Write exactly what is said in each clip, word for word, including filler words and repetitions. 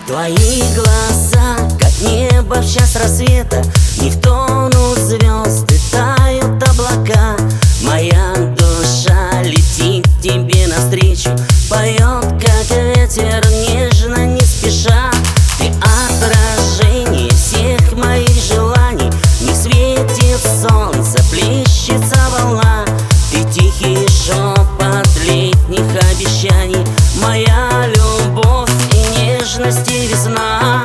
Твои глаза, как небо в час рассвета, не в тонут звезды, тают облака. Моя душа летит тебе навстречу, поет, как ветер, нежно, не спеша. Ты отражение всех моих желаний, не светит солнце, плещется волна. Ты тихий шепот летних обещаний, моя любовь и нежность и весна.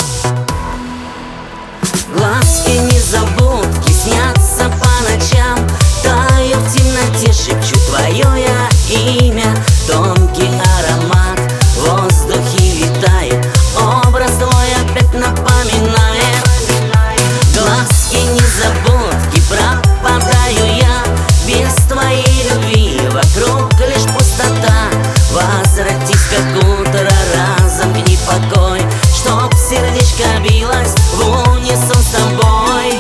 Глазки незабудки снятся по ночам, таю в темноте, шепчу твое я имя. Тонкий аромат в воздухе витает, образ твой опять напоминает. Глазки незабудки, пропадаю я без твоей любви, вокруг лишь пустота. Возвратись, как утро, разом гни покой, чтоб сердечко билось в унисон с тобой.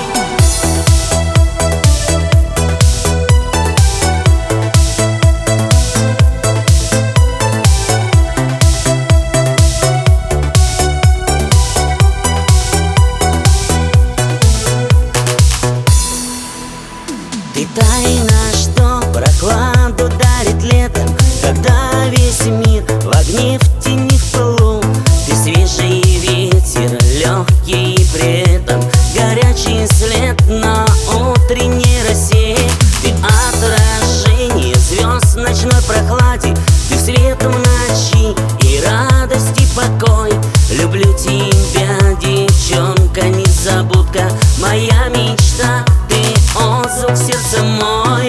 Ты тайна, что прохладу дарит летом, когда весь мир в огне, в тени, в пылу. Ты свежий ветер, легкий и при этом горячий след на утренней росе. Ты отражение звезд в ночной прохладе, ты свет в ночи и радость и покой. Люблю тебя, девчонка, незабудка, моя мечта, ты отзыв сердца мой.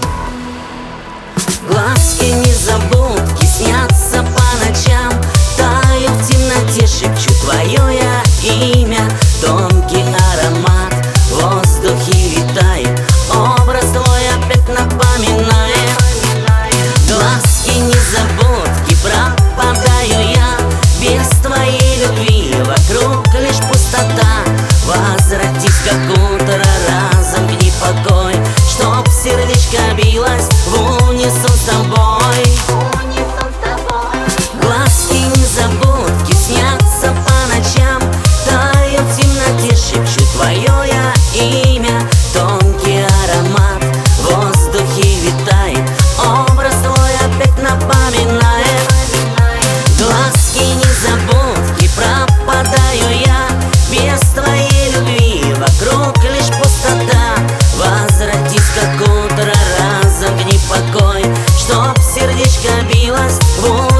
Глазки незабудки снятся по ночам, таю в темноте, шепчу твое я имя. Тонкий аромат в воздухе витает, образ твой опять напоминает. Глазки незабудки, пропадаю я без твоей любви, вокруг лишь пустота. Возвратись, как утро, разом гни покой, чтоб сердечко билось в унисон с тобой. Глазки незабудки снятся по ночам, таю в темноте, шепчу твое я имя. Тонкий аромат в воздухе витает, образ твой опять напоминает. Глазки незабудки, пропадаю я без твоей любви, вокруг лишь пустота. Возвратись, как утро, разом гни покой, чтоб сердечко билось в